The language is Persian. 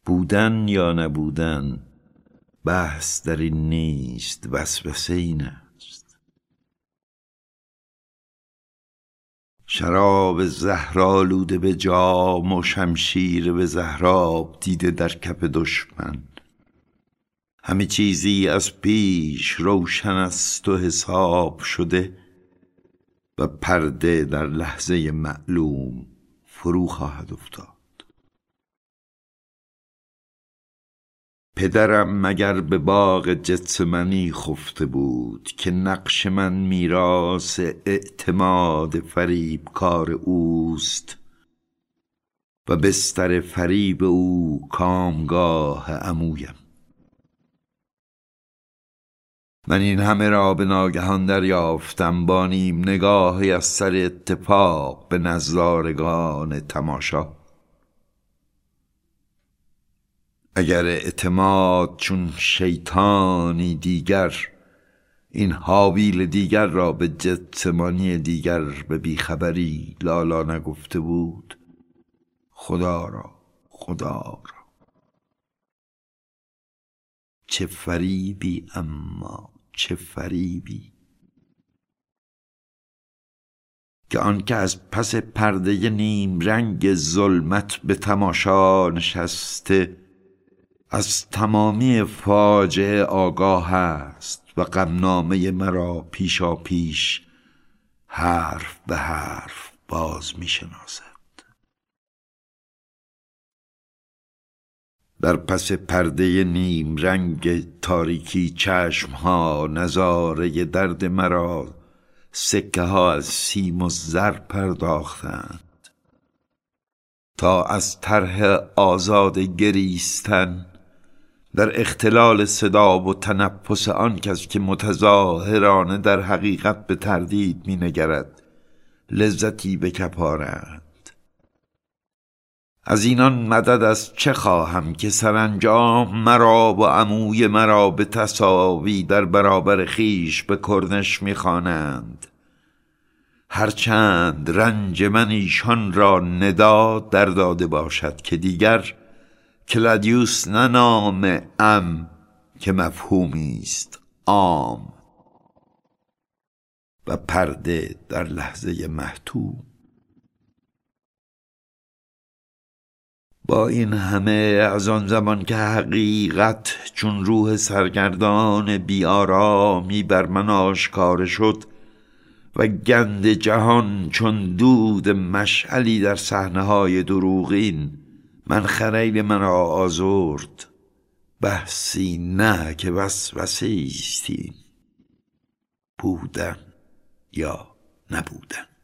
بودن یا نبودن بحث در این نیست، وسوسه این است. شراب زهرآلوده به جام و شمشیر به زهراب دیده در کف دشمن. همه چیزی از پیش روشن است و حساب شده و پرده در لحظه معلوم فرو خواهد افتاد. پدرم مگر به باغ جتسمنی خفته بود که نقش من میراث اعتماد فریب کار اوست و بستر فریب او کامگاه عمویم. من این همه را به ناگهان دریافتم با نیم نگاهی از سر اتفاق به نظارگان تماشا. اگر اعتماد چون شیطانی دیگر این حابیل دیگر را به جتسمانی دیگر به بیخبری لالا نگفته بود، خدا را چه فریبی، اما چه فریبی که آنکه از پس پرده نیم رنگ ظلمت به تماشا نشسته از تمامی فاجعه آگاه است و غمنامه مرا پیشا پیش حرف به حرف باز می شناسد. در پس پرده نیم رنگ تاریکی چشمها نظاره درد مرا سکه ها از سیم و زر پرداختند تا از طرح آزاد گریستن در اختلال صدا و تنفس آن کس که متظاهرانه در حقیقت به تردید می نگرد لذتی بکپارند. از اینان مدد از چه خواهم که سرانجام مرا و عموی مرا به تساوی در برابر خیش به کرنش می خوانند، هرچند رنج من ایشان را ندا در داده باشد که دیگر کلادیوس نه نام ام که مفهومی است عام و پرده در لحظه محتوم. با این همه از آن زمان که حقیقت چون روح سرگردان بی‌آرامی بر من آشکار شد و گند جهان چون دود مشعلی در صحنه‌های دروغین من خریل من را آزرد، بحثی نه که وسوسه ایستی، بودن یا نبودن.